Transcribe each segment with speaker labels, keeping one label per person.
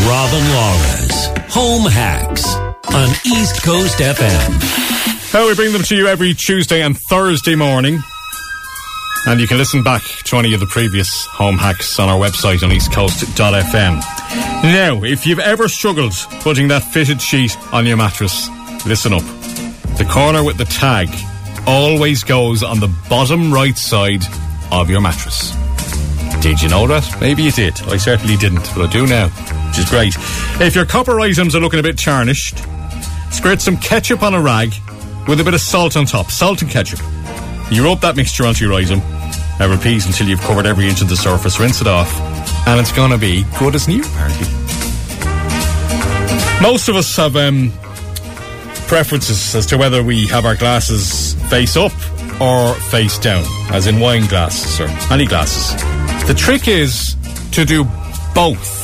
Speaker 1: Robin Laura's Home Hacks on East Coast FM.
Speaker 2: We bring them to you every Tuesday and Thursday morning. And you can listen back to any of the previous home hacks on our website on eastcoast.fm. Now, if you've ever struggled putting that fitted sheet on your mattress, listen up. The corner with the tag always goes on the bottom right side of your mattress. Did you know that? Maybe you did. I certainly didn't, but I do now, which is great. If your copper items are looking a bit tarnished, squirt some ketchup on a rag with a bit of salt on top. Salt and ketchup. You rub that mixture onto your item and repeat until you've covered every inch of the surface. Rinse it off, and it's going to be good as new, apparently. Most of us have preferences as to whether we have our glasses face up or face down, as in wine glasses or any glasses. The trick is to do both.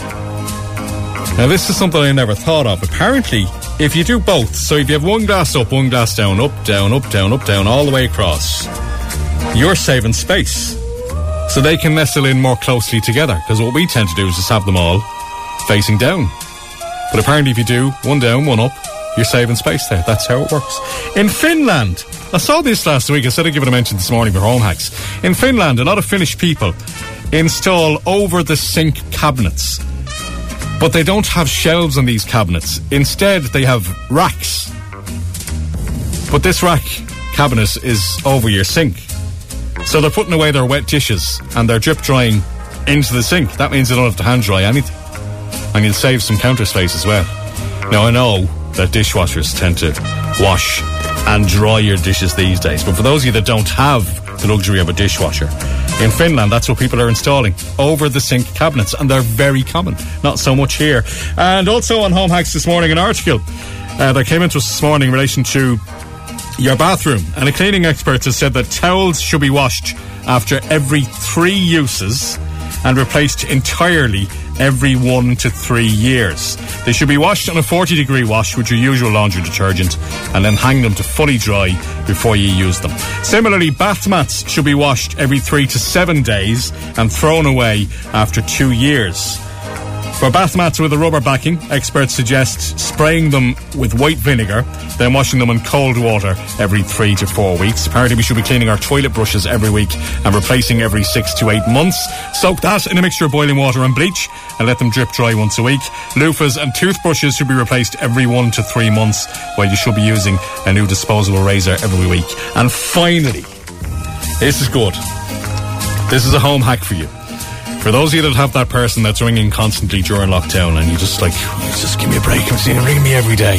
Speaker 2: Now, this is something I never thought of. Apparently, if you do both, so if you have one glass up, one glass down, up, down, up, down, up, down, all the way across, you're saving space. So they can nestle in more closely together, because what we tend to do is just have them all facing down. But apparently if you do one down, one up, you're saving space there. That's how it works. In Finland, I saw this last week, I said I'd give it a mention this morning for home hacks. In Finland, a lot of Finnish people install over-the-sink cabinets. But they don't have shelves on these cabinets. Instead, they have racks. But this rack cabinet is over your sink. So they're putting away their wet dishes and they're drip drying into the sink. That means they don't have to hand dry anything. And you'll save some counter space as well. Now, I know that dishwashers tend to wash and dry your dishes these days. But for those of you that don't have the luxury of a dishwasher, in Finland, that's what people are installing. Over-the-sink cabinets. And they're very common. Not so much here. And also on Home Hacks this morning, an article that came into us this morning in relation to your bathroom. And a cleaning expert has said that towels should be washed after every 3 uses and replaced entirely every 1 to 3 years. They should be washed on a 40-degree wash with your usual laundry detergent and then hang them to fully dry before you use them. Similarly, bath mats should be washed every 3 to 7 days and thrown away after 2 years. For bath mats with a rubber backing, experts suggest spraying them with white vinegar, then washing them in cold water every 3 to 4 weeks. Apparently we should be cleaning our toilet brushes every week and replacing every 6 to 8 months. Soak that in a mixture of boiling water and bleach and let them drip dry once a week. Loofahs and toothbrushes should be replaced every 1 to 3 months, while you should be using a new disposable razor every week. And finally, this is good. This is a home hack for you. For those of you that have that person that's ringing constantly during lockdown and you just like, just give me a break, I'm seeing him ring me every day.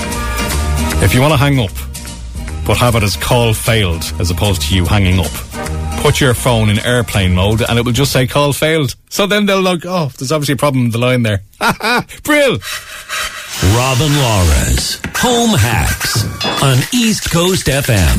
Speaker 2: If you want to hang up, but have it as call failed as opposed to you hanging up, put your phone in airplane mode and it will just say call failed. So then they'll like, oh, there's obviously a problem with the line there. Brill!
Speaker 1: Robin Laura's Home Hacks on East Coast FM.